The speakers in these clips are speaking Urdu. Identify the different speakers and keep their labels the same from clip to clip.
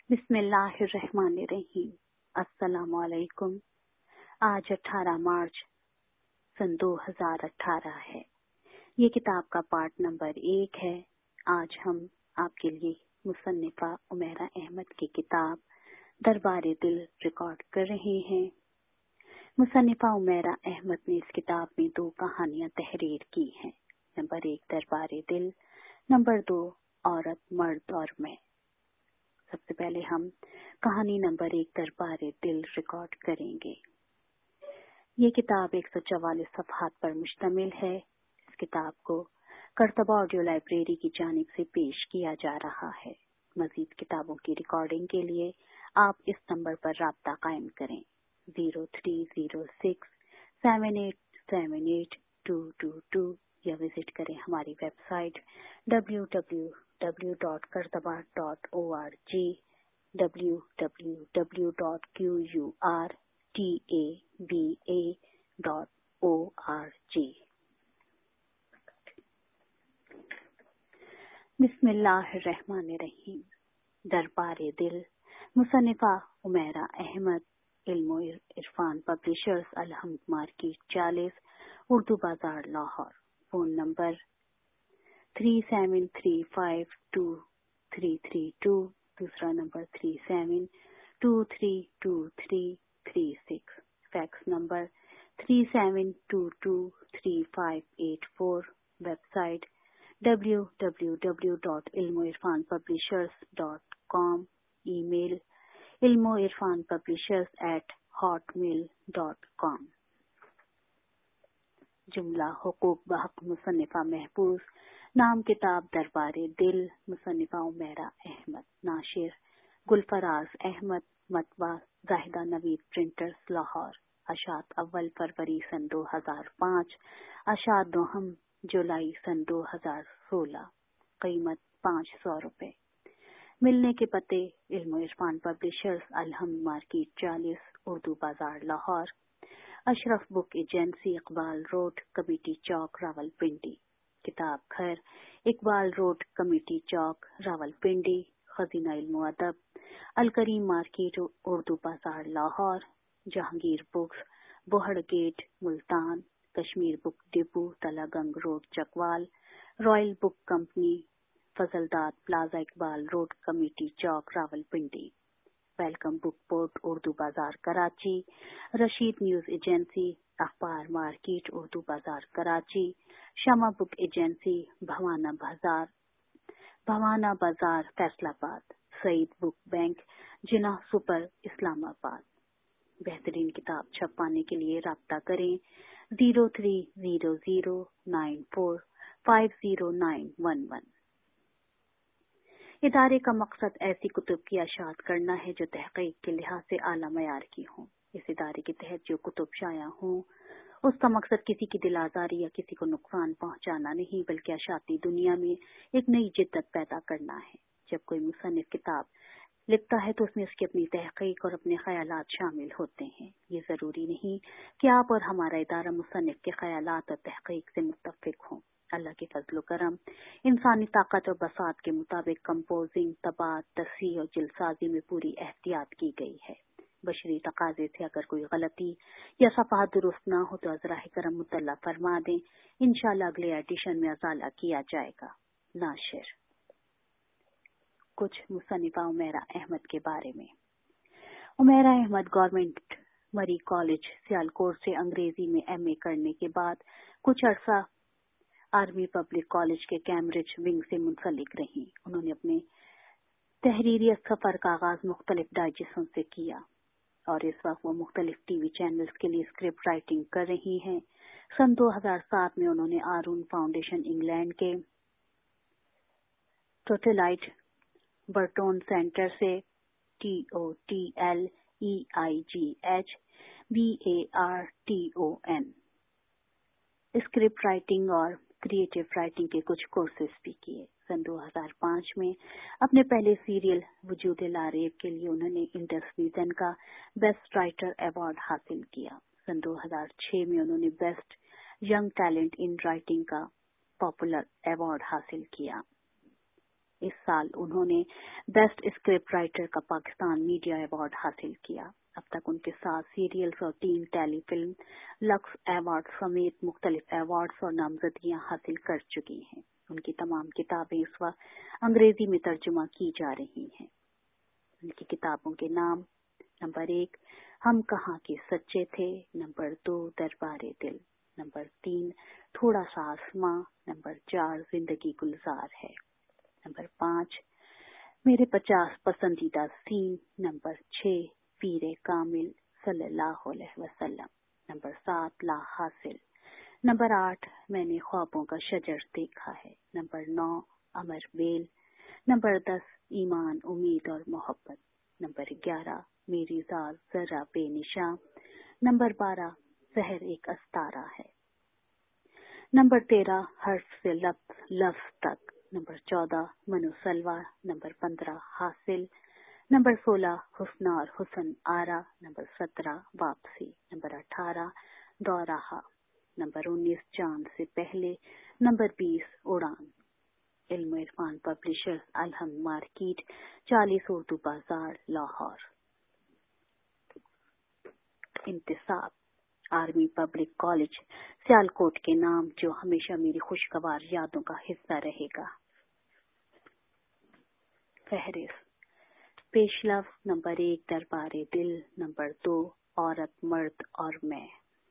Speaker 1: बिस्मिल्लाहिर्रहमानिर्रहीम। अस्सलाम वालेकुम। आज 18 मार्च सन 2018 है। ये किताब का पार्ट नंबर 1 है। आज हम आपके लिए मुसन्निफा उमैरा अहमद की किताब दरबारे दिल रिकॉर्ड कर रहे हैं। मुसन्निफा उमैरा अहमद ने इस किताब में 2 कहानियां तहरीर की हैं। नंबर 1 दरबारे दिल, नंबर 2 औरत मर्द और मैं। सबसे पहले हम कहानी नंबर 1 दरबारे दिल रिकॉर्ड करेंगे। ये किताब 144 सफ़हात पर मुश्तमिल है। इस किताब को करतबा ऑडियो लाइब्रेरी की जानिब से पेश किया जा रहा है। मजीद किताबों की रिकॉर्डिंग के लिए आप इस नंबर पर राब्ता कायम करें 030678782222 या विजिट करें हमारी वेबसाइट www.kartaba.org www.qurtaba.org। बिस्मिल्लाहिर्रहमानिर्रहीम। दरबारे दिल, मुसन्निफा Umaira Ahmad, Ilmo Irfan publishers, Alhamd market 40, Urdu Bazaar Lahore. Phone number 37352332, दूसरा number 37232336, fax number 37223584, website www.ilmoirfanpublishers.com, email ilmoirfanpublishers@hotmail.com। जुमला हुकूक बहक मुसन्निफा महफूज। नाम किताब दरबारे दिल, मुसन्निफा उमैरा अहमद, नाशिर गुलफराज अहमद, मतबा जाहिदा नवीद प्रिंटर्स लाहौर। अशात अव्वल फरवरी सन 2005, अशात दोहम जुलाई सन 2016। कीमत 500 रुपए। मिलने के पते Ilmo Irfan publishers, Alhamd market 40, Urdu Bazaar Lahore. Ashraf book agency, Iqbal road, committee Chowk, Rawalpindi. Kitab Ghar, Iqbal road, committee Chowk, Rawalpindi. Khazina Ilmo Adab, Al Karim market, Urdu Bazaar Lahore. Jahangir books, Bohar gate, Multan. Kashmir book depot, Talagang road, Chakwal. Royal book company, Fazaldad plaza, Iqbal road, committee Chowk, Rawalpindi. Welcome book port, Urdu Bazaar Karachi. Rashid news agency, Akhbar market, Urdu Bazaar Karachi. Shama book agency, Bhawana Bazaar Faisalabad. Saeed book bank, Jinnah super, Islamabad. बेहतरीन किताब छपवाने के लिए राब्ता करें 030094509111। इदारे का मकसद ऐसी कुतुब की अशात करना है जो तहकीक के लिहाज से आला मयार की हों। इस इदारे के तहत जो कुतुब शाया हों उसका मकसद किसी की दिल आजारी या किसी को नुकसान पहुंचाना नहीं, बल्कि अशाती दुनिया में एक नई जिद्दत पैदा करना है। जब कोई मुसन्निफ किताब लिखता है तो उसमें उसकी अपनी तहकीक और अपने ख्यालात शामिल होते हैं। ये जरूरी नहीं कि आप और हमारा इदारा मुसन्निफ के ख्यालात और तहकीक से मुत्तफिक हों। अल्लाह के फजल करम, इंसानी ताकत और बसात के मुताबिक कंपोजिंग, तबात, तस्हीह और जिलसाजी में पूरी एहतियात की गई है। बशरी तकाजे से अगर कोई गलती या सफ़ा दुरुस्त ना हो तो अज़राह करम मुतल्ला फरमा दें। इंशाअल्लाह अगले एडिशन में अज़ाला किया जाएगा। नाशिर। कुछ मुसन्निफा उमैरा अहमद के बारे में। उमैरा अहमद गवर्नमेंट मरी कॉलेज सियालकोट से अंग्रेजी में MA करने के बाद कुछ अरसा आर्मी पब्लिक कॉलेज के कैम्ब्रिज विंग से मुंसलिक रही। उन्होंने अपने तहरीरी सफर का आगाज मुख्तलिफ डाइजेस्टों से किया और इस वक्त वो मुख्तलिफ टीवी चैनल्स के लिए स्क्रिप्ट राइटिंग कर रही हैं। सन 2007 में उन्होंने आरून फाउंडेशन इंग्लैंड के टोटलाइट बर्टोन सेंटर से TOTLEIGH BARTON स्क्रिप्ट राइटिंग और क्रिएटिव राइटिंग के कुछ कोर्सेज भी किए। सन 2005 में अपने पहले सीरियल वजूद लारेब के लिए उन्होंने इंडस विजन का बेस्ट राइटर अवार्ड हासिल किया। सन 2006 में उन्होंने best young talent in writing का पॉपुलर अवार्ड हासिल किया। इस साल उन्होंने बेस्ट स्क्रिप्ट राइटर का पाकिस्तान मीडिया अवार्ड हासिल किया। अब तक उनके 7 सीरियल्स और 3 टेली फिल्म लक्स अवार्ड समेत मुख्तलिफ अवार्ड्स और नामजदगियां हासिल कर चुकी हैं। उनकी तमाम किताबें इस वक्त अंग्रेजी में तर्जुमा की जा रही हैं। उनकी किताबों के नाम: नंबर 1 हम कहाँ के सच्चे थे, नंबर 2 दरबारे दिल, नंबर 3 थोड़ा सा आसमां, नंबर 4 जिंदगी गुलजार है, नंबर 5 मेरे 50 पसंदीदा सीन, नंबर 6 पीरे कामिल सल्लल्लाहु अलैहि वसल्लम, नंबर 7 ला हासिल, नंबर 8 मैंने ख्वाबों का शजर देखा है, नंबर 9 अमर बेल, नंबर 10 ईमान उम्मीद और मोहब्बत, नंबर 11 मेरी जात जरा बेनिशा, नंबर 12 सहर एक अस्तारा है, नंबर 13 हर्फ से लफ्ज तक, नंबर 14 मनु सलवा, नंबर 15 हासिल, नंबर 16 हुस्न और हुसन आरा, नंबर 17 वापसी, नंबर 18 दौराहा, नंबर 19 चांद से पहले, number 20 Udaan. Ilm Irfan publishers, Alham market, 40 Urdu Bazaar, Lahore. इंतिसाब आर्मी पब्लिक कॉलेज सियालकोट के नाम, जो हमेशा मेरी खुशगवार यादों का हिस्सा रहेगा। फहरिस्त पेशलव: नंबर 1 दरबारे दिल, नंबर 2 औरत मर्द और मैं।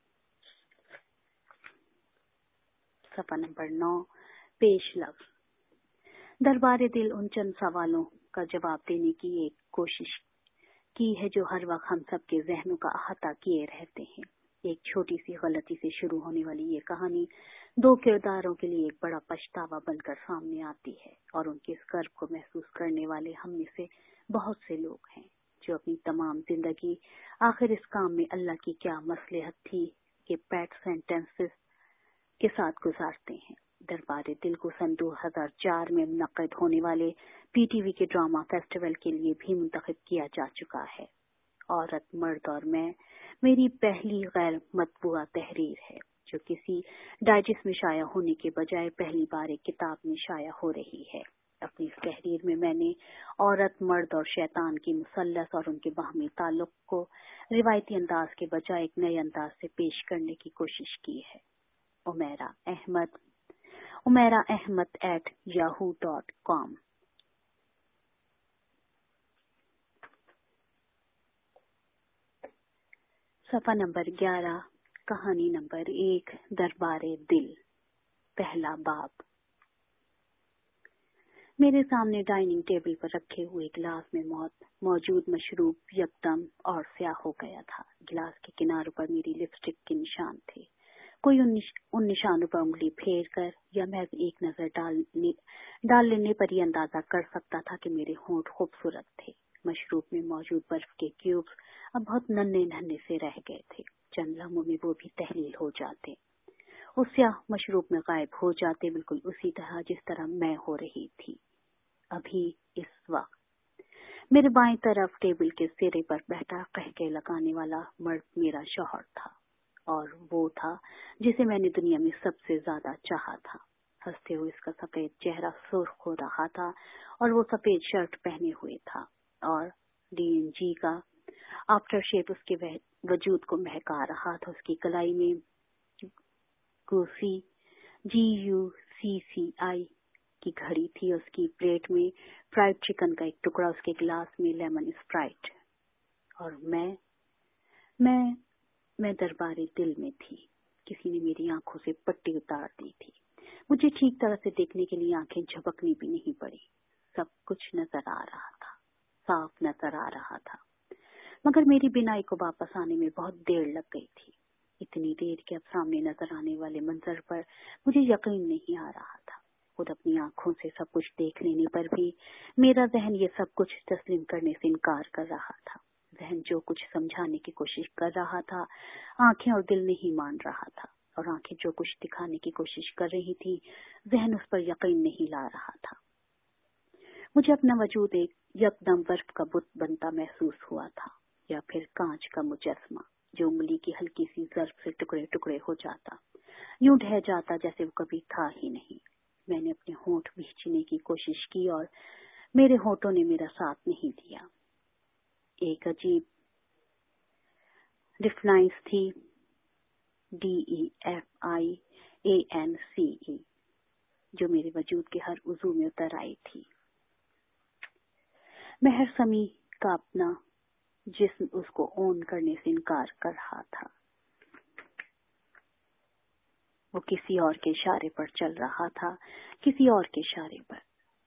Speaker 1: सफा नंबर 9 पेशलव। दरबारे दिल उन चंद सवालों का जवाब देने की एक कोशिश की है जो हर वक्त हम सब के जहनों का अहाता किए रहते हैं। एक छोटी सी गलती से शुरू होने वाली ये कहानी 2 किरदारों के लिए एक बड़ा पछतावा बनकर सामने आती है, और उनके इस गर्व को महसूस करने वाले हम में से बहुत से लोग हैं जो अपनी तमाम जिंदगी आखिर इस काम में अल्लाह की क्या मसलहत थी के पैट सेंटेंसेस के साथ गुजारते हैं। दरबारे दिल को सन 2004 में मुनक्किद होने वाले पीटीवी के ड्रामा फेस्टिवल के लिए भी मुंतखब किया जा चुका है। औरत मर्द और मैं मेरी पहली गैर मतबूआ तहरीर है जो किसी डाइजेस्ट में शाया होने के बजाय पहली बार एक किताब में शाया हो रही है। अपनी इस तहरीर में मैंने औरत मर्द और शैतान की मुसल्लस और उनके बाहमी ताल्लुक को रिवायती अंदाज के बजाय एक नए अंदाज से पेश करने की कोशिश की है। उमैरा अहमद @yahoo.com। सफा नंबर 11 कहानी नंबर 1 दरबारे दिल। पहला बाब। मेरे सामने डाइनिंग टेबल पर रखे हुए गिलास में मौजूद मशरूब यकदम और स्याह हो गया था। गिलास के किनारों पर मेरी लिपस्टिक के निशान थे। कोई उन निशानों पर उंगली फेर कर या महज एक नजर डाल लेने पर ही अंदाजा कर सकता था कि मेरे होंठ खूबसूरत थे। मशरूब में मौजूद बर्फ के क्यूब्स अब बहुत नन्हे से रह गए थे। चंद लम्हों में वो भी तहलील हो जाते, उस स्याह मशरूब में गायब हो जाते, बिल्कुल उसी तरह जिस तरह मैं हो रही थी अभी इस वक्त। मेरे बाएं तरफ टेबल के सिरे पर बैठा कहके लगाने वाला मर्द मेरा शौहर था, और वो था जिसे मैंने दुनिया में सबसे ज्यादा चाहा था। हंसते हुए इसका सफेद चेहरा सुर्ख हो रहा था और वो सफेद शर्ट पहने हुए था, और DNG का आफ्टर शेप उसके वजूद को महका रहा था। उसकी कलाई में GUCCI की घड़ी थी। उसकी प्लेट में फ्राइड चिकन का एक टुकड़ा, उसके गिलास में लेमन स्प्राइट, और मैं दरबारे दिल में थी। किसी ने मेरी आंखों से पट्टी उतार दी थी। मुझे ठीक तरह से देखने के लिए आंखें झपकनी भी नहीं पड़ी। सब कुछ नजर आ रहा था, साफ नजर आ रहा था, मगर मेरी बिनाई को वापस आने में बहुत देर लग गई थी। इतनी देर कि अब सामने नजर आने वाले मंजर पर मुझे यकीन नहीं आ रहा था। खुद अपनी आंखों से सब कुछ देख लेने पर भी मेरा जहन ये सब कुछ तस्लीम करने से इनकार कर रहा था। जहन जो कुछ समझाने की कोशिश कर रहा था, आंखें और दिल नहीं मान रहा था, और आंखें जो कुछ दिखाने की कोशिश कर रही थी, जहन उस पर यकीन नहीं ला रहा था। मुझे अपना वजूद एक यकदम बर्फ का बुत बनता महसूस हुआ था, या फिर कांच का मुजस्मा जो उंगली की हल्की सी ज़र्ब से टुकड़े टुकड़े हो जाता, यूं ढह जाता जैसे वो कभी था ही नहीं। میں نے اپنے ہونٹ بھینچنے کی کوشش کی اور میرے ہونٹوں نے میرا ساتھ نہیں دیا. ایک عجیب ڈفلائنس تھی, DEFIANCE, جو میرے وجود کے ہر عضو میں اتر آئی تھی. مہر سمی کا اپنا جسم اس کو اون کرنے سے انکار کر رہا تھا. وہ کسی اور کے اشارے پر چل رہا تھا, کسی اور کے اشارے پر.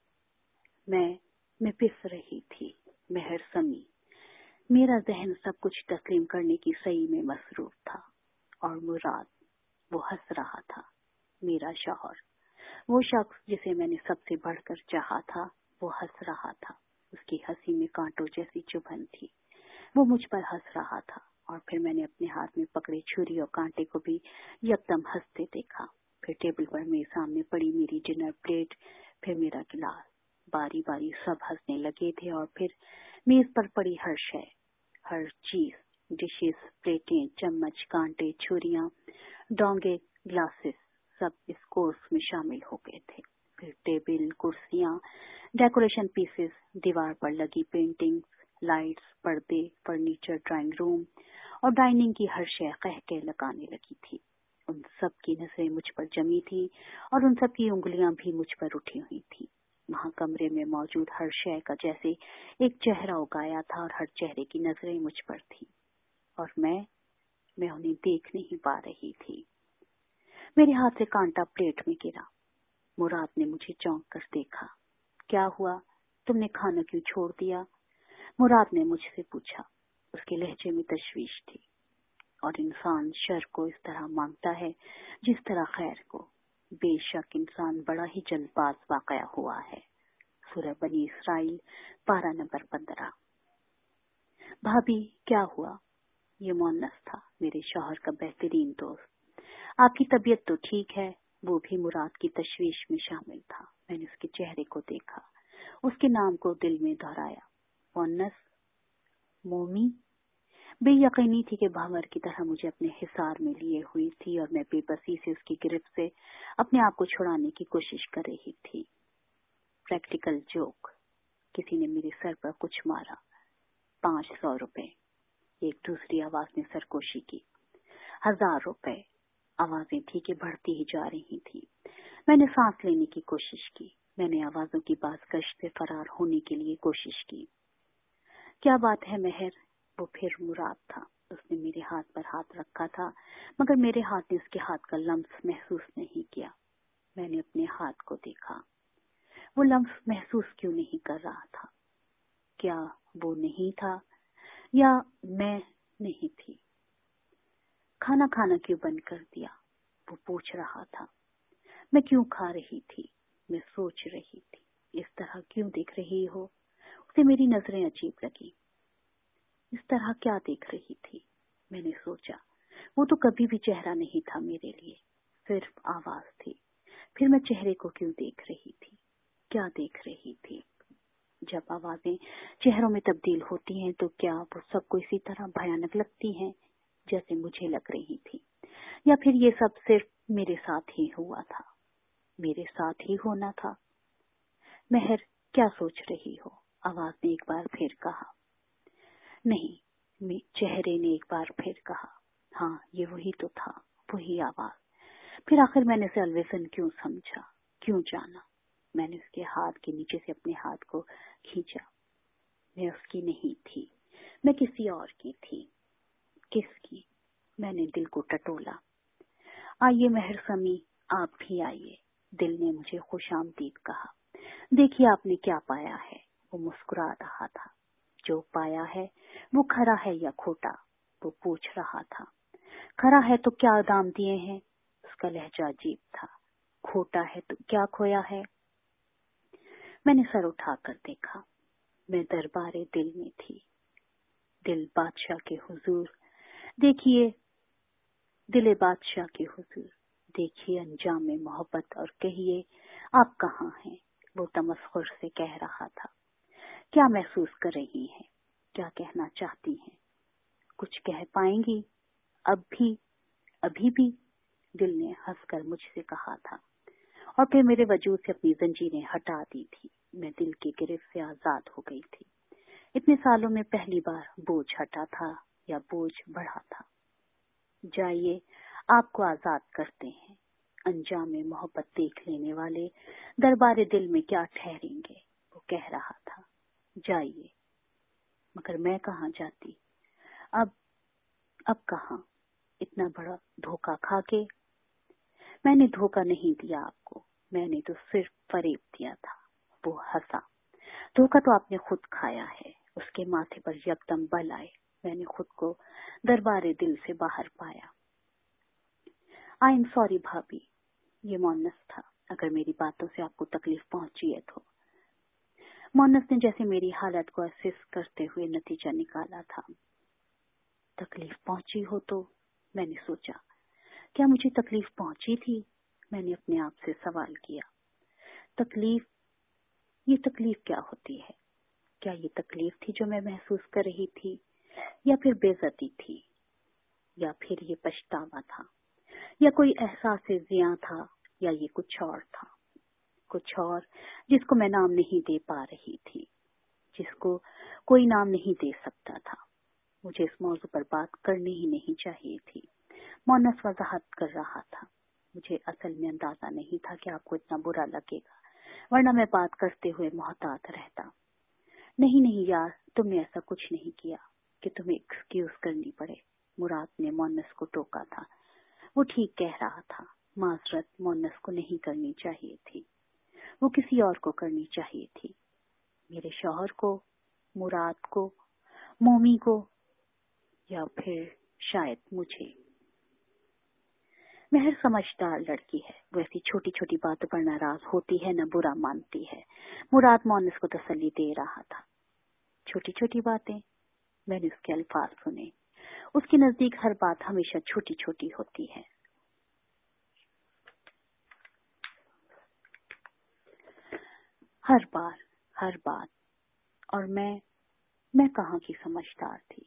Speaker 1: میں پس رہی تھی. مہر سمی, میرا ذہن سب کچھ تسلیم کرنے کی سعی میں مصروف تھا. اور مراد, وہ ہنس رہا تھا. میرا شوہر, وہ شخص جسے میں نے سب سے بڑھ کر چاہا تھا, وہ ہنس رہا تھا. اس کی ہنسی میں کانٹوں جیسی چبھن تھی. وہ مجھ پر ہنس رہا تھا. اور پھر میں نے اپنے ہاتھ میں پکڑے چھری اور کانٹے کو بھی یکدم ہنستے دیکھا. پھر ٹیبل پر میرے سامنے پڑی میری ڈنر پلیٹ, پھر میرا گلاس. باری باری سب ہنسنے لگے تھے. اور پھر میز پر پڑی ہر شے, ہر چیز, ڈشز, پلیٹیں, چمچ, کانٹے, چھریاں, ڈونگے, گلاسز, سب اس کورس میں شامل ہو گئے تھے. پھر ٹیبل, کرسیاں, ڈیکوریشن پیسز, دیوار پر لگی پینٹنگز, لائٹس, پردے, فرنیچر, ڈرائنگ روم اور ڈائننگ کی ہر شے قہقہ لگانے لگی تھی. ان سب کی نظریں مجھ پر جمی تھی اور ان سب کی انگلیاں بھی مجھ پر اٹھی ہوئی تھی. وہاں کمرے میں موجود ہر شے کا جیسے ایک چہرہ اگایا تھا اور ہر چہرے کی نظریں مجھ پر تھی. اور میں انہیں دیکھ نہیں پا رہی تھی. میرے ہاتھ سے کانٹا پلیٹ میں گرا. مراد نے مجھے چونک کر دیکھا. کیا ہوا, تم نے کھانا کیوں چھوڑ دیا؟ مراد نے مجھ سے پوچھا. اس کے لہجے میں تشویش تھی. اور انسان شر کو اس طرح مانگتا ہے جس طرح خیر کو. بے شک انسان بڑا ہی جلد باز واقع ہوا ہے. سورہ بنی اسرائیل پارہ نمبر 15. بھابی کیا ہوا؟ یہ مونس تھا, میرے شوہر کا بہترین دوست. آپ کی طبیعت تو ٹھیک ہے؟ وہ بھی مراد کی تشویش میں شامل تھا. میں نے اس کے چہرے کو دیکھا, اس کے نام کو دل میں دہرایا. مونس, مومی. بے یقینی تھی کہ بھنور کی طرح مجھے اپنے حصار میں لیے ہوئی تھی اور میں بے بسی سے اس کی گرفت سے اپنے آپ کو چھڑانے کی کوشش کر رہی تھی. Practical joke. کسی نے میرے سر پر کچھ مارا. 500 روپے. ایک دوسری آواز نے سرکوشی کی. 1000 روپے. آوازیں تھی کہ بڑھتی ہی جا رہی تھی. میں نے سانس لینے کی کوشش کی. میں نے آوازوں کی بازگشت سے فرار ہونے کے لیے کوشش کی. کیا بات ہے مہر؟ وہ پھر مراد تھا. اس نے میرے ہاتھ پر ہاتھ رکھا تھا مگر میرے ہاتھ نے اس کے ہاتھ کا لمس محسوس نہیں کیا. میں نے اپنے ہاتھ کو دیکھا. وہ لمس محسوس کیوں نہیں کر رہا تھا؟ کیا وہ نہیں تھا یا میں نہیں تھی؟ کھانا کھانا کیوں بند کر دیا؟ وہ پوچھ رہا تھا. میں کیوں کھا رہی تھی؟ میں سوچ رہی تھی. اس طرح کیوں دیکھ رہی ہو؟ اسے میری نظریں عجیب لگی. اس طرح کیا دیکھ رہی تھی؟ میں نے سوچا. وہ تو کبھی بھی چہرہ نہیں تھا میرے لیے, صرف آواز تھی. پھر میں چہرے کو کیوں دیکھ رہی تھی؟ کیا دیکھ رہی تھی؟ جب آوازیں چہروں میں تبدیل ہوتی ہیں تو کیا وہ سب کو اسی طرح بھیانک لگتی ہیں جیسے مجھے لگ رہی تھی, یا پھر یہ سب صرف میرے ساتھ ہی ہوا تھا, میرے ساتھ ہی ہونا تھا؟ مہر کیا سوچ رہی ہو؟ آواز نے ایک بار پھر کہا. نہیں, چہرے نے ایک بار پھر کہا. ہاں, یہ وہی تو تھا, وہی آواز. پھر آخر میں نے اسے الویزن کیوں سمجھا, کیوں جانا؟ میں نے اس کے ہاتھ کے نیچے سے اپنے ہاتھ کو کھینچا. میں اس کی نہیں تھی, میں کسی اور کی تھی. کس کی؟ میں نے دل کو ٹٹولا. آئیے مہر سمی, آپ بھی آئیے. دل نے مجھے خوش آمدید کہا. دیکھیے آپ نے کیا پایا ہے. وہ مسکرا رہا تھا. جو پایا ہے وہ کھرا ہے یا کھوٹا؟ وہ پوچھ رہا تھا. کھرا ہے تو کیا دام دیے ہیں؟ اس کا لہجہ عجیب تھا. کھوٹا ہے تو کیا کھویا ہے؟ میں نے سر اٹھا کر دیکھا. میں دربار دل میں تھی. دل بادشاہ کے حضور. دیکھیے دل بادشاہ کے حضور, دیکھیے انجام محبت اور کہیے آپ کہاں ہیں؟ وہ تمسخر سے کہہ رہا تھا. کیا محسوس کر رہی ہیں؟ کیا کہنا چاہتی ہیں؟ کچھ کہہ پائیں گی؟ ابھی بھی؟ دل نے ہنس کر مجھ سے کہا تھا. اور پھر میرے وجود سے اپنی زنجیریں ہٹا دی تھی. میں دل کی گرفت سے آزاد ہو گئی تھی. اتنے سالوں میں پہلی بار بوجھ ہٹا تھا یا بوجھ بڑھا تھا. جائیے آپ کو آزاد کرتے ہیں. انجام محبت دیکھ لینے والے دربار دل میں کیا ٹھہریں گے، وہ کہہ رہا تھا. جائیے. مگر میں کہاں جاتی؟ اب کہاں؟ اتنا بڑا دھوکہ کھا کے. میں نے دھوکہ نہیں دیا آپ کو، میں نے تو صرف فریب دیا تھا. وہ ہنسا. دھوکہ تو آپ نے خود کھایا ہے. اس کے ماتھے پر یکدم بل آئے. میں نے خود کو دربار دل سے باہر پایا. آئی ایم سوری بھابھی، یہ مونس تھا. اگر میری باتوں سے آپ کو تکلیف پہنچی ہے تو. مونس نے جیسے میری حالت کو اسس کرتے ہوئے نتیجہ نکالا تھا. تکلیف پہنچی ہو تو؟ میں نے سوچا کیا مجھے تکلیف پہنچی تھی؟ میں نے اپنے آپ سے سوال کیا. یہ تکلیف کیا ہوتی ہے؟ کیا یہ تکلیف تھی جو میں محسوس کر رہی تھی، یا پھر بے عزتی تھی، یا پھر یہ پچھتاوا تھا، یا کوئی احساس زیاں تھا، یا یہ کچھ اور تھا؟ کچھ اور جس کو میں نام نہیں دے پا رہی تھی، جس کو کوئی نام نہیں دے سکتا تھا. مجھے اس موضوع پر بات کرنی ہی نہیں چاہیے تھی. مونس وضاحت کر رہا تھا. مجھے اصل میں اندازہ نہیں تھا کہ آپ کو اتنا برا لگے گا، ورنہ میں بات کرتے ہوئے محتاط رہتا. نہیں یار، تم نے ایسا کچھ نہیں کیا کہ تمہیں ایکسکیوز کرنی پڑے. مراد نے مونس کو ٹوکا تھا. وہ ٹھیک کہہ رہا تھا. معذرت مونس کو نہیں کرنی چاہیے تھی، وہ کسی اور کو کرنی چاہیے تھی. میرے شوہر کو، مراد کو، مومی کو، یا پھر شاید مجھے. مہر سمجھدار لڑکی ہے. وہ ایسی چھوٹی چھوٹی باتوں پر ناراض ہوتی ہے، نہ برا مانتی ہے. مراد مونس کو تسلی دے رہا تھا. چھوٹی چھوٹی باتیں؟ میں نے اس کے الفاظ سنے. اس کے نزدیک ہر بات ہمیشہ چھوٹی چھوٹی ہوتی ہے. ہر بات. اور میں کہاں کی سمجھدار تھی.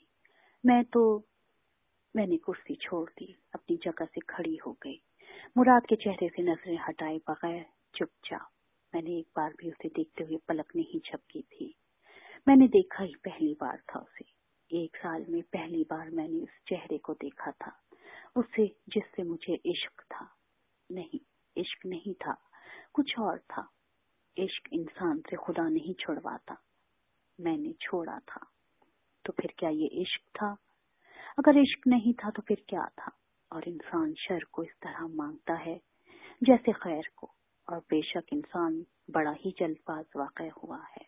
Speaker 1: میں نے کرسی چھوڑ دی، اپنی جگہ سے کھڑی ہو گئی. مراد کے چہرے سے نظریں ہٹائے بغیر چپ چاپ. میں نے ایک بار بھی اسے دیکھتے ہوئے پلک نہیں جھپکی تھی. میں نے دیکھا ہی پہلی بار تھا اسے. 1 سال میں پہلی بار میں نے اس چہرے کو دیکھا تھا، اسے جس سے مجھے عشق تھا. نہیں، عشق نہیں تھا، کچھ اور تھا. عشق انسان سے خدا نہیں چھڑواتا. میں نے چھوڑا تھا. تو پھر کیا یہ عشق تھا؟ اگر عشق نہیں تھا تو پھر کیا تھا؟ اور انسان شر کو اس طرح مانگتا ہے جیسے خیر کو. اور بے شک انسان بڑا ہی جلد باز واقع ہوا ہے.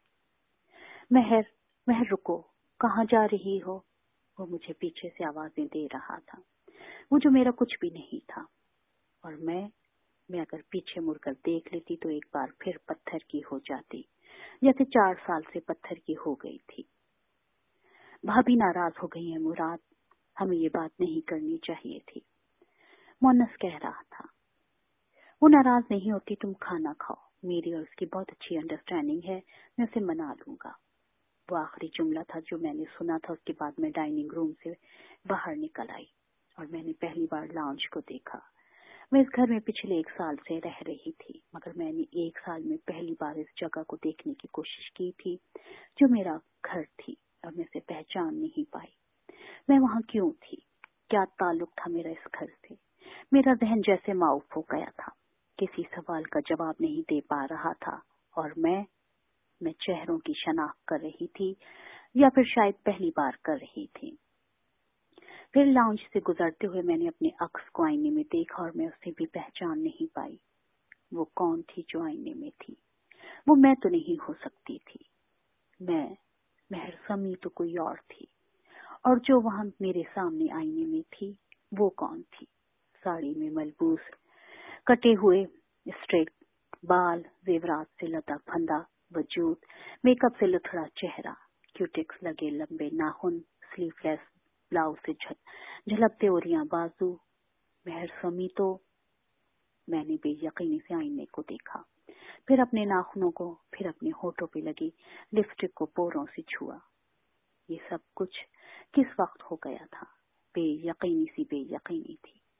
Speaker 1: مہر رکو، کہاں جا رہی ہو؟ وہ مجھے پیچھے سے آوازیں دے رہا تھا. وہ جو میرا کچھ بھی نہیں تھا. اور میں اگر پیچھے مڑ کر دیکھ لیتی تو ایک بار پھر پتھر کی ہو جاتی، جیسے 4 سال سے پتھر کی ہو گئی تھی. بھابھی ناراض ہو گئی ہیں مراد، ہمیں یہ بات نہیں کرنی چاہیے تھی. مونس کہہ رہا تھا. وہ ناراض نہیں ہوتی، تم کھانا کھاؤ. میری اور اس کی بہت اچھی انڈرسٹینڈنگ ہے، میں اسے منا لوں گا. وہ آخری جملہ تھا جو میں نے سنا تھا. اس کے بعد میں ڈائننگ روم سے باہر نکل آئی اور میں نے پہلی بار لاؤنج کو دیکھا. میں اس گھر میں پچھلے 1 سال سے رہ رہی تھی، مگر میں نے 1 سال میں پہلی بار اس جگہ کو دیکھنے کی کوشش کی تھی جو میرا گھر تھی، اور میں اسے پہچان نہیں پائی. میں وہاں کیوں تھی؟ کیا تعلق تھا میرا اس گھر سے؟ میرا ذہن جیسے معاف ہو گیا تھا، کسی سوال کا جواب نہیں دے پا رہا تھا. اور میں چہروں کی شناخت کر رہی تھی، یا پھر شاید پہلی بار کر رہی تھی. پھر لاؤنج سے گزرتے ہوئے میں نے اپنے عکس کو آئینے میں دیکھا اور میں اسے بھی پہچان نہیں پائی. وہ کون تھی جو آئینے میں تھی؟ وہ میں تو نہیں ہو سکتی تھی. مہر سمی تو کوئی اور تھی. اور جو وہاں میرے سامنے آئینے میں تھی وہ کون تھی؟ ساڑی میں ملبوس، کٹے ہوئے اسٹریٹ بال، زیورات سے لدا پھندا وجود، میک اپ سے لتھڑا چہرہ، کیوٹکس لگے لمبے ناخن، سلیو لیس بلاؤز سے جھلکتے اوریاں بازو. مہر سمی تو. میں نے بے یقینی سے آئینے کو دیکھا، پھر اپنے ناخنوں کو، پھر اپنے ہونٹوں پہ لگی لپسٹک کو پوروں سے چھوا. یہ سب کچھ کس وقت ہو گیا تھا؟ بے یقینی تھی.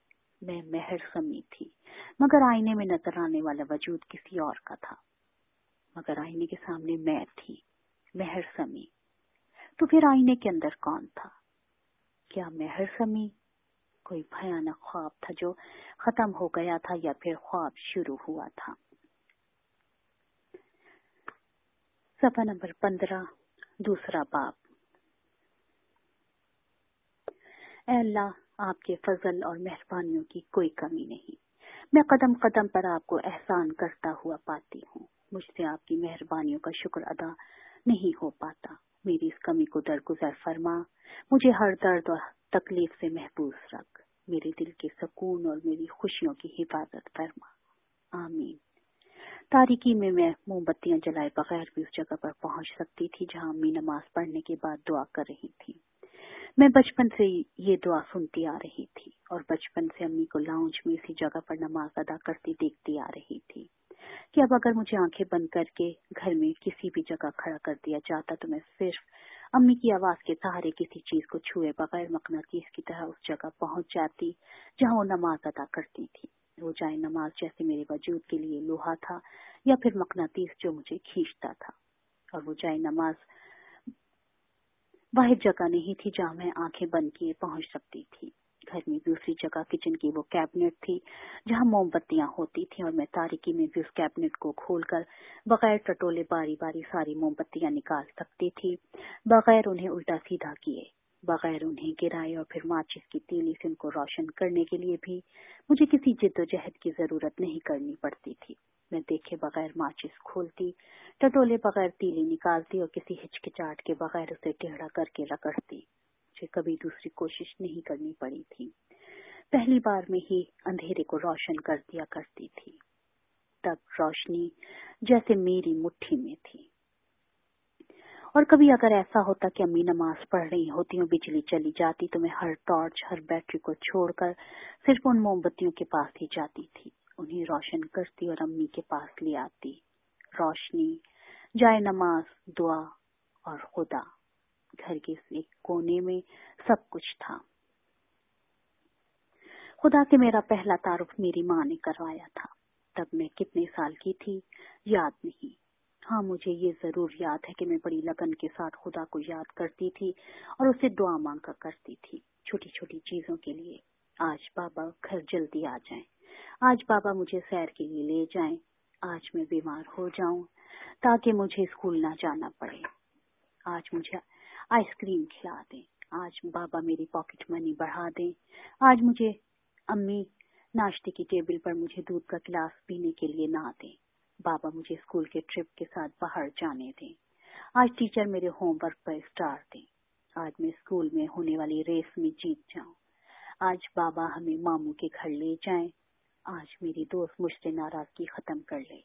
Speaker 1: मैं मेहर समी थी, मगर आईने में नजर आने वाला वजूद किसी और का था। मगर आईने के सामने मैं थी, मेहर समी। तो फिर आईने के अंदर कौन था? क्या मेहर समी कोई भयानक ख्वाब था जो खत्म हो गया था, या फिर ख्वाब शुरू हुआ था? सफा नंबर 15, दूसरा बाब। ऐ अल्लाह, आपके फजल और मेहरबानियों की कोई कमी नहीं। मैं कदम कदम पर आपको एहसान करता हुआ पाती हूँ। मुझसे आपकी मेहरबानियों का शुक्र अदा नहीं हो पाता। मेरी इस कमी को दरगुजर फरमा। मुझे हर दर्द और तकलीफ से महफूज रख। मेरे दिल के सुकून और मेरी खुशियों की हिफाजत फरमा। आमीन। तारीकी में मैं मोमबत्तियां जलाए बगैर भी उस जगह पर पहुंच सकती थी जहां अम्मी नमाज पढ़ने के बाद दुआ कर रही थी। मैं बचपन से ये दुआ सुनती आ रही थी और बचपन से अम्मी को लाउंज में इसी जगह पर नमाज अदा करती देखती आ रही थी कि अब अगर मुझे आंखें बंद करके घर में किसी भी जगह खड़ा कर दिया जाता तो मैं सिर्फ अम्मी की आवाज के सहारे किसी चीज को छुए बगैर मकनातीस की तरह उस जगह पहुंच जाती जहां वो नमाज अदा करती थी। वो जाए नमाज जैसे मेरे वजूद के लिए लोहा था या फिर मकनातीस जो मुझे खींचता था। और वो जाए नमाज वाहिद जगह नहीं थी जहां मैं आंखें बंद किए पहुंच सकती थी। घर में दूसरी जगह किचन की वो कैबिनेट थी जहां मोमबत्तियां होती थी और मैं तारीकी में भी उस कैबिनेट को खोलकर बगैर टटोले बारी बारी सारी मोमबत्तियां निकाल सकती थी, बगैर उन्हें उल्टा सीधा किए, बगैर उन्हें गिराए, और फिर माचिस की तीली से उनको रोशन करने के लिए भी मुझे किसी जिद्दोजहद की जरूरत नहीं करनी पड़ती थी। मैं देखे बगैर माचिस खोलती, टटोले बगैर तीली निकालती और किसी हिचकिचाहट के बगैर उसे टेढ़ा करके रगड़ती। मुझे कभी दूसरी कोशिश नहीं करनी पड़ी थी। पहली बार में ही अंधेरे को रोशन कर दिया करती थी। तब रोशनी जैसे मेरी मुट्ठी में थी। और कभी अगर ऐसा होता कि अम्मी नमाज पढ़ रही होती और बिजली चली जाती तो मैं हर टॉर्च, हर बैटरी को छोड़कर सिर्फ उन मोमबत्तियों के पास ही जाती थी, उन्हें रोशन करती और अम्मी के पास ले आती। रोशनी, जाए नमाज, दुआ और खुदा। घर के एक कोने में सब कुछ था। खुदा से मेरा पहला तारुफ मेरी माँ ने करवाया था। तब मैं कितने साल की थी याद नहीं। हाँ, मुझे ये जरूर याद है कि मैं बड़ी लगन के साथ खुदा को याद करती थी और उससे दुआ मांगा करती थी छोटी छोटी चीजों के लिए। आज बाबा घर जल्दी आ जाएं, आज बाबा मुझे सैर के लिए ले जाएं, आज मैं बीमार हो जाऊं ताकि मुझे स्कूल ना जाना पड़े, आज मुझे आइसक्रीम खिला दें, आज बाबा मेरी पॉकेट मनी बढ़ा दें, आज मुझे अम्मी नाश्ते की टेबल पर मुझे दूध का गिलास पीने के लिए ना दें, बाबा मुझे स्कूल के ट्रिप के साथ बाहर जाने दें, आज टीचर मेरे होमवर्क पर स्टार दें, आज मैं स्कूल में होने वाली रेस में जीत जाऊं, आज बाबा हमें मामू के घर ले जाएं, आज मेरी दोस्त मुझसे नाराजगी खत्म कर ले।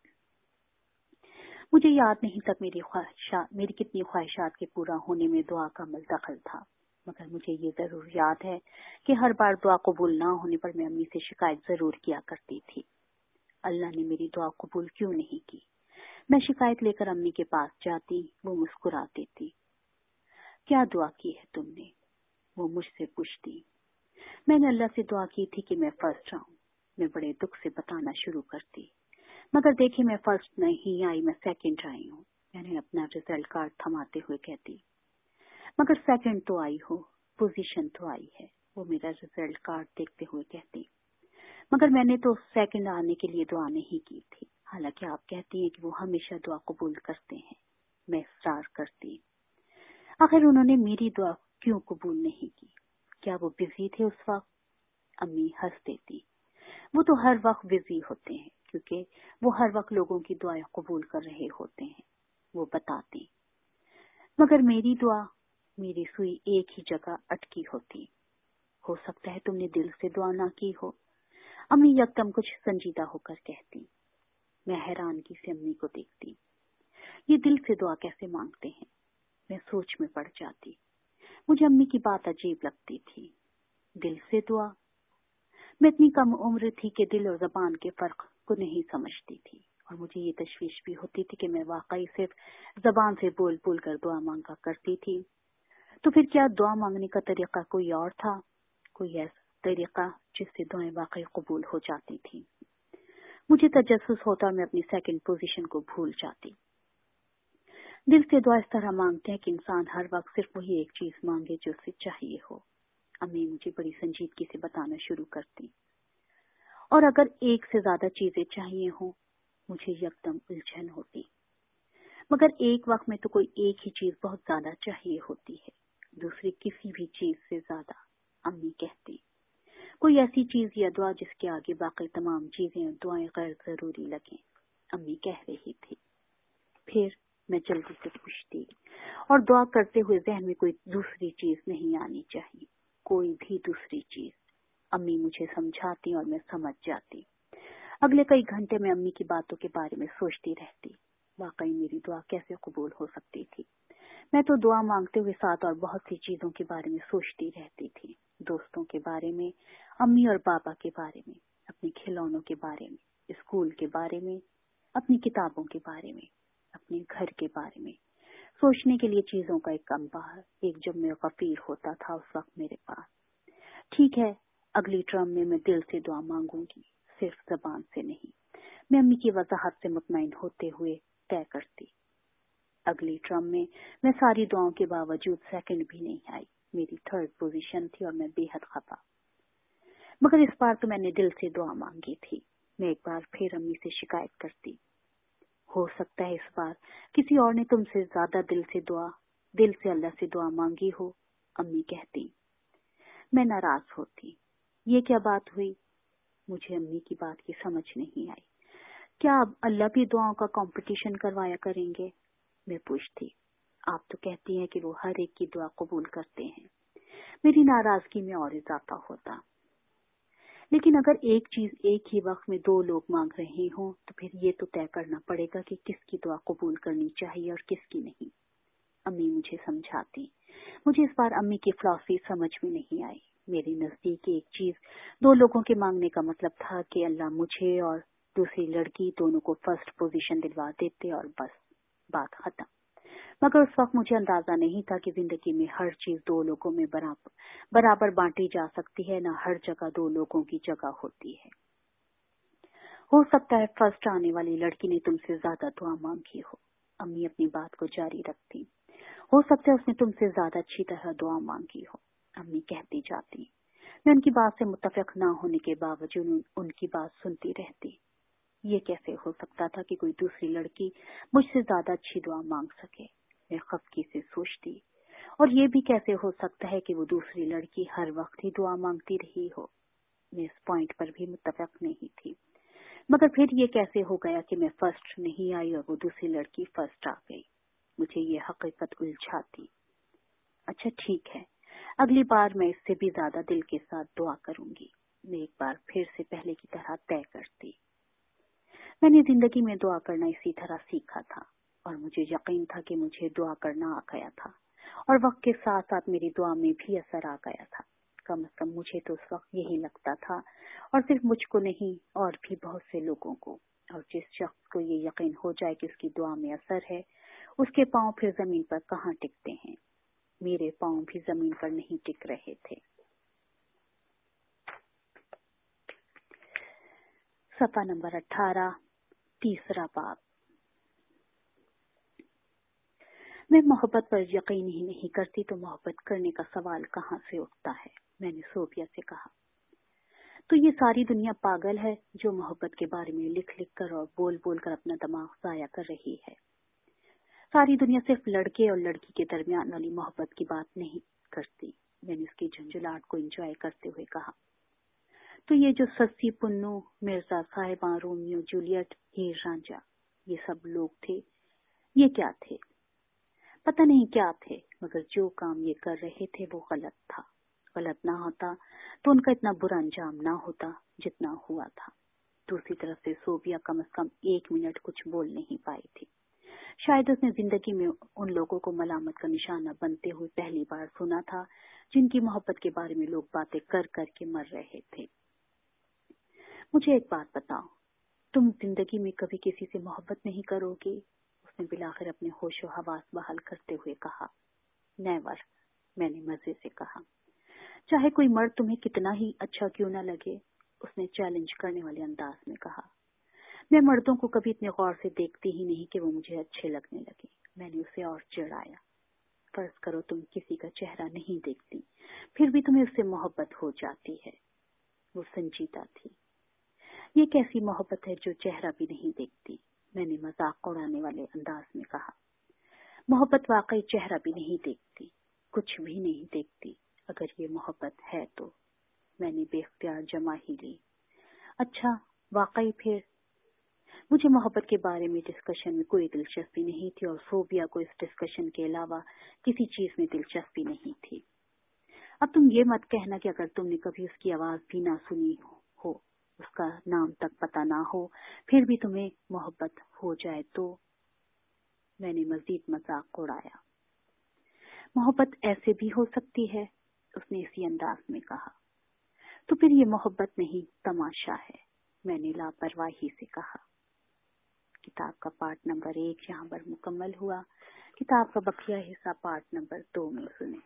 Speaker 1: मुझे याद नहीं तक मेरी कितनी ख्वाहिशात के पूरा होने में दुआ का अमल दखल था, मगर मुझे ये जरूर याद है कि हर बार दुआ कबूल ना होने पर मैं अम्मी से शिकायत जरूर किया करती थी। अल्लाह ने मेरी दुआ कबूल क्यों नहीं की? मैं शिकायत लेकर अम्मी के पास जाती, वो मुस्कुरा देती। क्या दुआ की है तुमने? वो मुझसे पूछती। मैंने अल्लाह से दुआ की थी कि मैं फर्स्ट आऊं। मैं बड़े दुख से बताना शुरू करती, मगर देखिए मैं फर्स्ट नहीं आई, मैं सेकंड आई हूँ। मैंने अपना रिजल्ट कार्ड थमाते हुए कहती। मगर सेकंड तो आई हो, पोजीशन तो आई है, वो मेरा रिजल्ट कार्ड देखते हुए कहती। मगर मैंने तो सेकंड आने के लिए दुआ नहीं की थी, हालांकि आप कहती हैं कि वो हमेशा दुआ कबूल करते हैं। मैं इसरार करती। आखिर उन्होंने मेरी दुआ क्यों कबूल नहीं की? क्या वो बिजी थे उस वक्त? अम्मी हंस देती। वो तो हर वक्त बिजी होते हैं क्योंकि वो हर वक्त लोगों की दुआएं कबूल कर रहे होते हैं, वो बताती। मगर मेरी दुआ, मेरी सुई एक ही जगह अटकी होती। हो सकता है तुमने दिल से दुआ ना की हो, अम्मी यकदम कुछ संजीदा होकर कहती। मैं हैरानगी से अम्मी को देखती। ये दिल से दुआ कैसे मांगते हैं? मैं सोच में पड़ जाती। मुझे अम्मी की बात अजीब लगती थी। दिल से दुआ? मैं इतनी कम उम्र थी कि दिल और जबान के फर्क को नहीं समझती थी और मुझे ये तशवीश भी होती थी कि मैं वाकई सिर्फ जबान से बोल बोल कर दुआ मांगा करती थी। तो फिर क्या दुआ मांगने का तरीका कोई और था? कोई طریقہ جس سے دعائیں واقعی قبول ہو جاتی تھیں۔ مجھے تجسس ہوتا اور میں اپنی سیکنڈ پوزیشن کو بھول جاتی۔ دل سے دعا اس طرح مانگتے ہیں کہ انسان ہر وقت صرف وہی ایک چیز مانگے جو اسے چاہیے ہو۔ امی مجھے بڑی سنجیدگی سے بتانا شروع کرتی، اور اگر ایک سے زیادہ چیزیں چاہیے ہوں مجھے یکدم الجھن ہوتی، مگر ایک وقت میں تو کوئی ایک ہی چیز بہت زیادہ چاہیے ہوتی ہے، دوسری کسی بھی چیز سے زیادہ۔ امی کہتی، کوئی ایسی چیز یا دعا جس کے آگے باقی تمام چیزیں اور دعائیں غیر ضروری لگیں۔ امی کہہ رہی تھی۔ پھر میں جلدی سے پوچھتی، اور دعا کرتے ہوئے ذہن میں کوئی دوسری چیز نہیں آنی چاہیے، کوئی بھی دوسری چیز۔ امی مجھے سمجھاتی اور میں سمجھ جاتی۔ اگلے کئی گھنٹے میں امی کی باتوں کے بارے میں سوچتی رہتی، واقعی میری دعا کیسے قبول ہو سکتی تھی۔ میں تو دعا مانگتے ہوئے ساتھ اور بہت سی چیزوں کے بارے میں سوچتی رہتی تھی، دوستوں کے بارے میں، امی اور پاپا کے بارے میں، اپنے کھلونوں کے بارے میں، اسکول کے بارے میں، اپنی کتابوں کے بارے میں، اپنے گھر کے بارے میں۔ سوچنے کے لیے چیزوں کا ایک انبار، ایک جم میں غفیر ہوتا تھا اس وقت میرے پاس۔ ٹھیک ہے، اگلی ٹرم میں دل سے دعا مانگوں گی، صرف زبان سے نہیں۔ میں امی کی وضاحت سے مطمئن ہوتے ہوئے طے کرتی۔ اگلی ٹرم میں ساری دعاؤں کے باوجود سیکنڈ بھی نہیں آئی، میری تھرڈ پوزیشن تھی اور میں بے حد خفا۔ مگر اس بار تو میں نے دل سے دعا مانگی تھی۔ میں ایک بار پھر امی سے شکایت کرتی، ہو سکتا ہے اس بار کسی اور نے تم سے زیادہ دل سے اللہ سے دعا مانگی ہو۔ امی کہتی۔ میں ناراض ہوتی، یہ کیا بات ہوئی؟ مجھے امی کی بات کی سمجھ نہیں آئی۔ کیا اب اللہ بھی دعاؤں کا کمپٹیشن کروایا کریں گے؟ میں پوچھتی۔ آپ تو کہتی ہیں کہ وہ ہر ایک کی دعا قبول کرتے ہیں۔ میری ناراضگی میں اور اضافہ ہوتا۔ لیکن اگر ایک چیز ایک ہی وقت میں دو لوگ مانگ رہے ہوں تو پھر یہ تو طے کرنا پڑے گا کہ کس کی دعا قبول کرنی چاہیے اور کس کی نہیں۔ امی مجھے سمجھاتی۔ مجھے اس بار امی کی فلسفی سمجھ میں نہیں آئی۔ میرے نزدیک ایک چیز دو لوگوں کے مانگنے کا مطلب تھا کہ اللہ مجھے اور دوسری لڑکی دونوں کو فرسٹ پوزیشن دلوا دیتے اور بس بات ختم۔ مگر اس وقت مجھے اندازہ نہیں تھا کہ زندگی میں ہر چیز دو لوگوں میں برابر بانٹی جا سکتی ہے، نہ ہر جگہ دو لوگوں کی جگہ ہوتی ہے۔ ہو سکتا ہے فرسٹ آنے والی لڑکی نے تم سے زیادہ دعا مانگی ہو۔ امی اپنی بات کو جاری رکھتی۔ ہو سکتا ہے اس نے تم سے زیادہ اچھی طرح دعا مانگی ہو۔ امی کہتی جاتی۔ میں ان کی بات سے متفق نہ ہونے کے باوجود ان کی بات سنتی رہتی۔ یہ کیسے ہو سکتا تھا کہ کوئی دوسری لڑکی مجھ سے زیادہ اچھی دعا مانگ سکے؟ میں خفگی سے سوچتی۔ اور یہ بھی کیسے ہو سکتا ہے کہ وہ دوسری لڑکی ہر وقت ہی دعا مانگتی رہی ہو؟ میں اس پوائنٹ پر بھی متفق نہیں تھی۔ مگر پھر یہ کیسے ہو گیا کہ میں فرسٹ نہیں آئی اور وہ دوسری لڑکی فرسٹ آ گئی؟ مجھے یہ حقیقت الجھاتی۔ اچھا ٹھیک ہے، اگلی بار میں اس سے بھی زیادہ دل کے ساتھ دعا کروں گی، میں ایک بار پھر سے پہلے کی طرح طے کرتی۔ میں نے زندگی میں دعا کرنا اسی طرح سیکھا تھا اور مجھے یقین تھا کہ مجھے دعا کرنا آ گیا تھا، اور وقت کے ساتھ ساتھ میری دعا میں بھی اثر آ گیا تھا۔ کم از کم مجھے تو اس وقت یہی لگتا تھا، اور صرف مجھ کو نہیں اور بھی بہت سے لوگوں کو۔ اور جس شخص کو یہ یقین ہو جائے کہ اس کی دعا میں اثر ہے، اس کے پاؤں پھر زمین پر کہاں ٹکتے ہیں؟ میرے پاؤں بھی زمین پر نہیں ٹک رہے تھے۔ صفحہ نمبر 18، تیسرا باب۔ میں محبت پر یقین ہی نہیں کرتی تو محبت کرنے کا سوال کہاں سے اٹھتا ہے؟ میں نے صوفیہ سے کہا۔ تو یہ ساری دنیا پاگل ہے جو محبت کے بارے میں لکھ لکھ کر اور بول بول کر اپنا دماغ ضائع کر رہی ہے۔ ساری دنیا صرف لڑکے اور لڑکی کے درمیان والی محبت کی بات نہیں کرتی۔ میں نے اس کی جھنجھلاہٹ کو انجوائے کرتے ہوئے کہا۔ تو یہ جو سسی پنو، مرزا صاحباں، رومیو جولیٹ، ہیر رانجھا، یہ سب لوگ تھے، یہ کیا تھے؟ پتہ نہیں کیا تھے، مگر جو کام یہ کر رہے تھے وہ غلط تھا۔ غلط نہ ہوتا تو ان کا اتنا برا انجام نہ ہوتا جتنا ہوا تھا۔ دوسری طرف سے صوفیہ کم از کم 1 منٹ کچھ بول نہیں پائی تھی۔ شاید اس نے زندگی میں ان لوگوں کو ملامت کا نشانہ بنتے ہوئے پہلی بار سنا تھا جن کی محبت کے بارے میں لوگ باتیں کر کر کے مر رہے تھے۔ مجھے ایک بات بتاؤ، تم زندگی میں کبھی کسی سے محبت نہیں کرو گے؟ اس نے بالآخر اپنے ہوش و حواس بحال کرتے ہوئے کہا۔ نیور، میں نے مزے سے کہا۔ چاہے کوئی مرد تمہیں کتنا ہی اچھا کیوں نہ لگے، اس نے چیلنج کرنے والے انداز میں کہا۔ میں مردوں کو کبھی اتنے غور سے دیکھتی ہی نہیں کہ وہ مجھے اچھے لگنے لگے۔ میں نے اسے اور چڑھایا۔ فرض کرو تم کسی کا چہرہ نہیں دیکھتی، پھر بھی تمہیں اس سے محبت ہو جاتی ہے۔ وہ سنجیدہ تھی۔ یہ کیسی محبت ہے جو چہرہ بھی نہیں دیکھتی؟ میں نے مذاق اڑانے والے انداز میں کہا۔ محبت واقعی چہرہ بھی نہیں دیکھتی، کچھ بھی نہیں دیکھتی، اگر یہ محبت ہے تو۔ میں نے بے اختیار جمع ہی لی۔ اچھا واقعی پھر؟ مجھے محبت کے بارے میں ڈسکشن میں کوئی دلچسپی نہیں تھی، اور فوبیا کو اس ڈسکشن کے علاوہ کسی چیز میں دلچسپی نہیں تھی۔ اب تم یہ مت کہنا کہ اگر تم نے کبھی اس کی آواز بھی نہ سنی ہو، اس کا نام تک پتہ نہ ہو، پھر بھی تمہیں محبت ہو جائے تو؟ میں نے مزید مذاق اڑایا۔ محبت ایسے بھی ہو سکتی ہے، اس نے اسی انداز میں کہا۔ تو پھر یہ محبت نہیں، تماشا ہے، میں نے لاپرواہی سے کہا۔ کتاب کا پارٹ نمبر 1 یہاں پر مکمل ہوا۔ کتاب کا بقیہ حصہ پارٹ نمبر 2 میں سنیں۔